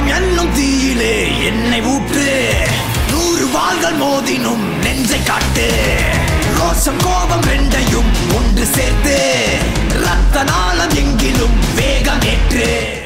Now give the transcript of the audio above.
கோபம் என்னும் தீயிலே என்னை ஊற்று 100 வாள்கள் மோதினும் நெஞ்சை காட்டு ரோஷம் கோபம் ரெண்டையும் ஒன்று சேர்த்து ரத்த நாளம் எங்கிலும் வேகம் ஏற்று